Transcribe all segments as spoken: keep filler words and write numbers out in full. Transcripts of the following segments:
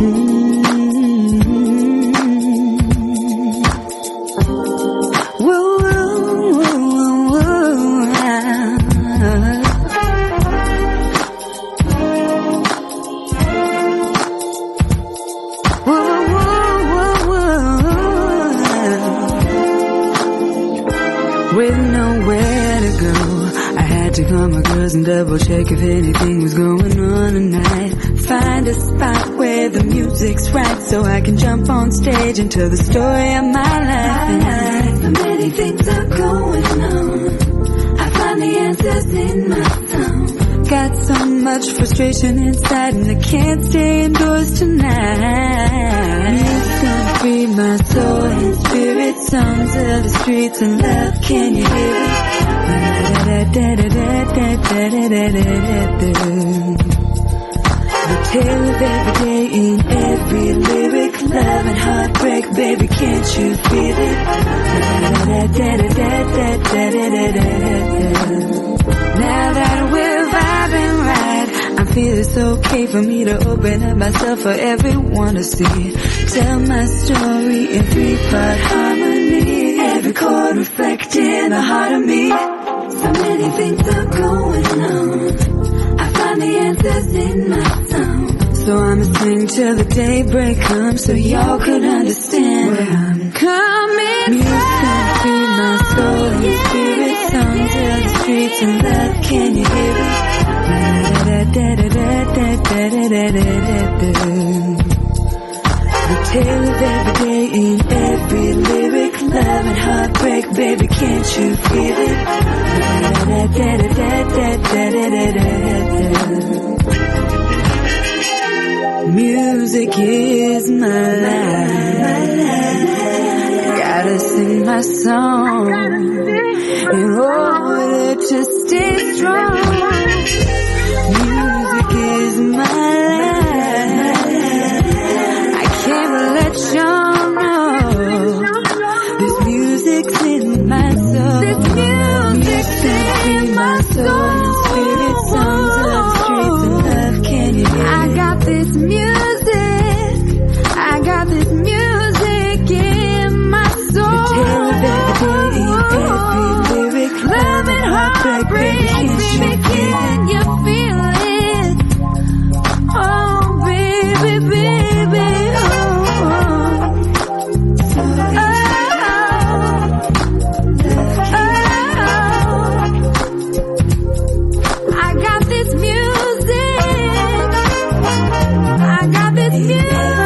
With nowhere to go, I had to call my girls and double check if anything was going on tonight. Find a spot where the music's right so I can jump on stage and tell the story of my life. So many things are going on, I find the answers in my song. Got so much frustration inside and I can't stay indoors tonight. It's gonna free my soul and spirit, songs of the streets and love, can you hear it? The tale of every day in every lyric, love and heartbreak, baby, can't you feel it? Now that we're vibing right, I feel it's okay for me to open up myself for everyone to see. Tell my story in three-part harmony, every chord reflecting the heart of me. So many things are going on, I find the answers in my song. So I'ma sing till the daybreak comes so y'all could understand where I'm coming from. Music free my soul and spirit, songs of the streets and love, can you hear it? The tale of every day in every lyric, love and heartbreak, baby, can't you feel it? Music is my life, gotta sing my song in order to stay strong. Music is my life, I can't let y'all know. This music's in my soul. This music's in my soul and spirit, songs of the streets and love, can you hear it? I got this music, I got this music in my soul. The tale of every day, every lyric, love and heartbreak, baby, can you feel it? Oh, baby, baby, oh, oh. So, oh, oh. I got this music, I got this music.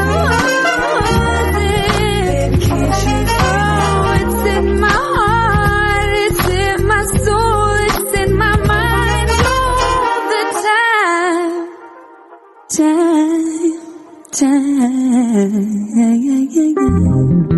Oh, it's in my heart, it's in my soul, it's in my mind all the time. Time, time, yeah, yeah, yeah, yeah.